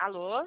Alô?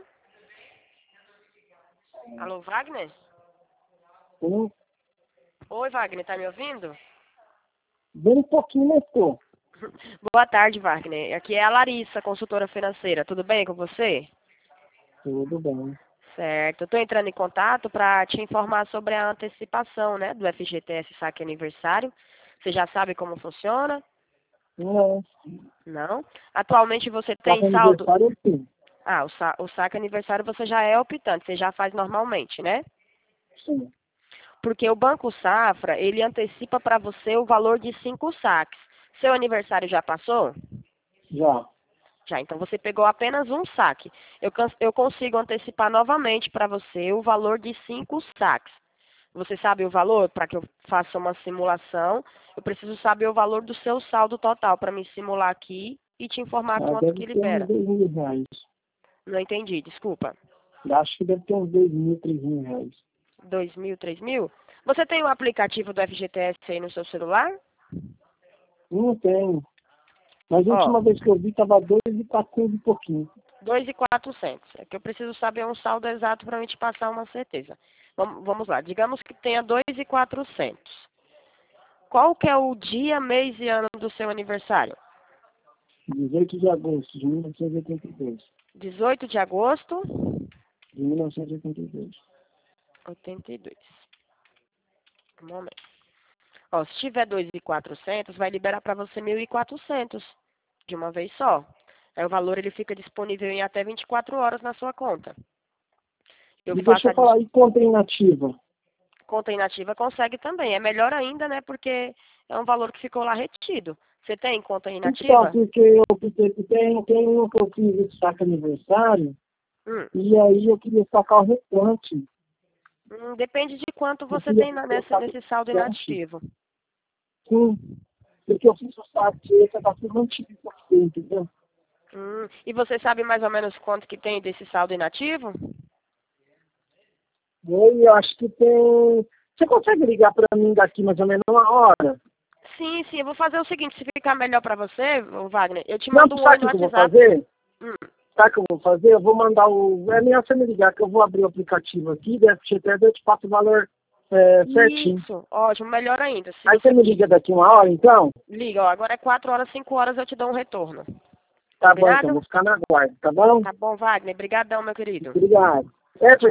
Alô, Wagner? Sim, Oi, Wagner, tá me ouvindo? bem pouquinho, mas tô. Boa tarde, Wagner. Aqui é a Larissa, consultora financeira. Tudo bem com você? Tudo bem. Certo. Eu tô entrando em contato para te informar sobre a antecipação, né, do FGTS Saque Aniversário. Você já sabe como funciona? Não, Não? Atualmente você tá tem com saldo? aniversário sim. Ah, o saque aniversário você já é optante, você já faz normalmente, né? Sim, Porque o Banco Safra, ele antecipa para você o valor de 5 saques. Seu aniversário já passou? já. Já, então você pegou apenas um saque. Eu consigo antecipar novamente para você o valor de 5 saques. Você sabe o valor? Para que eu faça uma simulação, eu preciso saber o valor do seu saldo total para me simular aqui e te informar Ah, quanto deve que ter uns libera. R$ 2.000. Não entendi, desculpa. Acho que deve ter uns R$ 2.000, R$ 3.000. 2.000, 3.000? Você tem o aplicativo do FGTS aí no seu celular? Não tenho. Mas a Ó, última vez que eu vi tava 2.400 e pouquinho. 2.400. É que eu preciso saber um saldo exato para me te passar uma certeza. Vamos lá, digamos que tenha 2.400. Qual que é o dia, mês e ano do seu aniversário? 18 de agosto de 1982. 18 de agosto, De 1982. 82. Um momento. Ó, se tiver 2.400, vai liberar para você 1.400 de uma vez só. Aí o valor ele fica disponível em até 24 horas na sua conta. Eu E faço deixa a eu falar, e conta inativa? conta inativa, consegue também. É melhor ainda, né? Porque é um valor que ficou lá retido. Você tem conta Então, inativa? porque tem um que eu fiz esse saque aniversário, Hum. e aí eu queria sacar o restante. Depende de quanto Eu você queria tem colocar nesse saldo bastante. inativo. Sim, porque eu fiz o saque, esse daqui não tive por cento, entendeu? E você sabe mais ou menos quanto que tem desse saldo inativo? E aí eu acho que tem... Você consegue ligar para mim daqui mais ou menos uma hora? Sim, sim. Eu vou fazer o seguinte, se ficar melhor para você, ô Wagner, eu te Não, mando um oi sabe no o que eu vou WhatsApp. fazer? Hum. Sabe o que eu vou fazer? Eu vou mandar o... É melhor você me ligar, que eu vou abrir o aplicativo aqui, deve até eu te passo o valor certinho. Isso, ótimo, melhor ainda. Se Aí você você me liga daqui uma hora, então? liga, ó, agora é 4 horas, 5 horas eu te dou um retorno. Tá bom, então, Combinado? vou ficar na guarda, tá bom? Tá bom, Wagner. Brigadão, meu querido. Obrigado. É, Tchau.